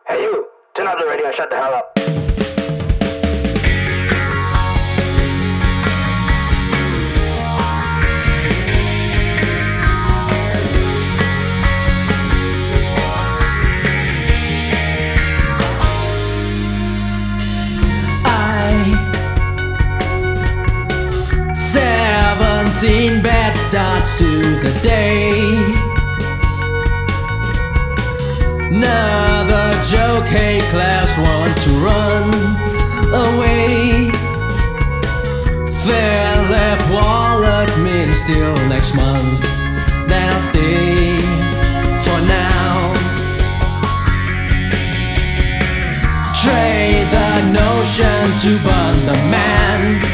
Hey you, turn off the radio and shut the hell up. Bad starts to the day. Another joke, hey class, want to run away. Their lap wallet means till next month. Then I'll stay for now. Trade the notion to burn the man.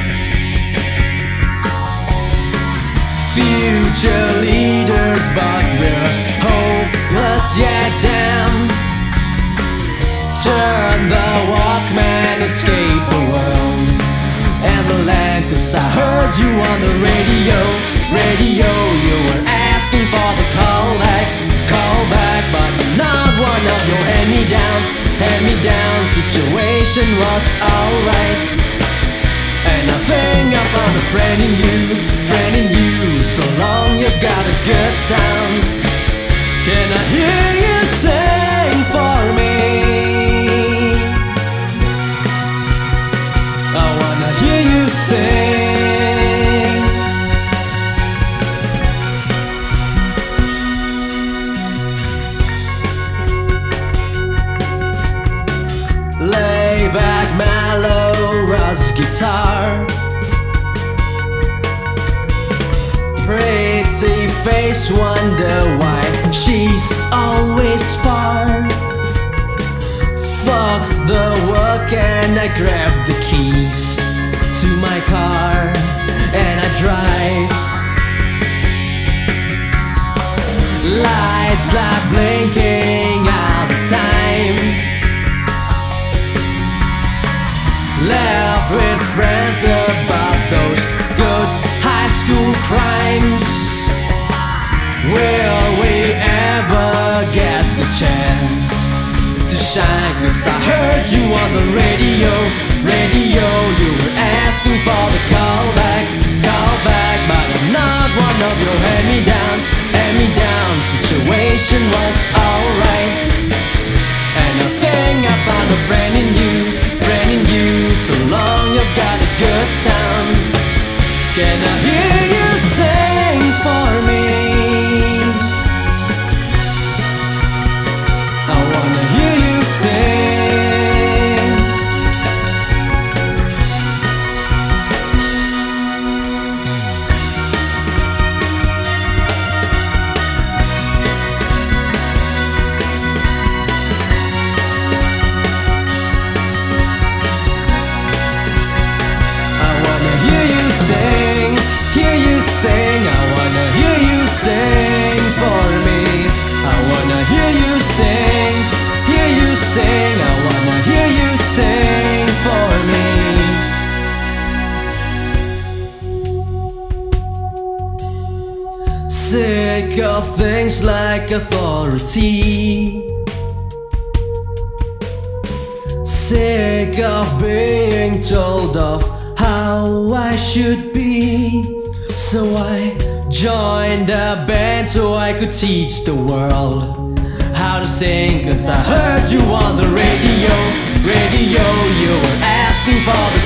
Future leaders, but we're hopeless, yeah damn. Turn the Walkman, escape the world and the land. Cause I heard you on the radio. You were asking for the call back, but I'm not one of your hand-me-downs. Situation was alright. And I think I found a friend in you. So long you've got a good sound. Can I hear you sing for me? I wanna hear you sing. Lay back, mellow, Russ guitar. Pretty face, wonder why she's always far. Fuck the work and I grab the keys to my car and I drive. Lights like blinking all the time. Left with friends about those good high school crimes. Will we ever get the chance to shine? Cause I heard you on the radio. You were asking for the call back, but I'm not one of your hand-me-downs. Situation was alright. And I think I found a friend in you. So long you've got a good sound. Can I hear you sing for me? I wanna hear you sing. I wanna hear you sing. I wanna hear you sing for me. I wanna hear you sing. I wanna hear you sing for me. Sick of things like authority. Sick of being told of how I should be. So I joined a band so I could teach the world how to sing. Cause I heard you on the radio. You were asking for the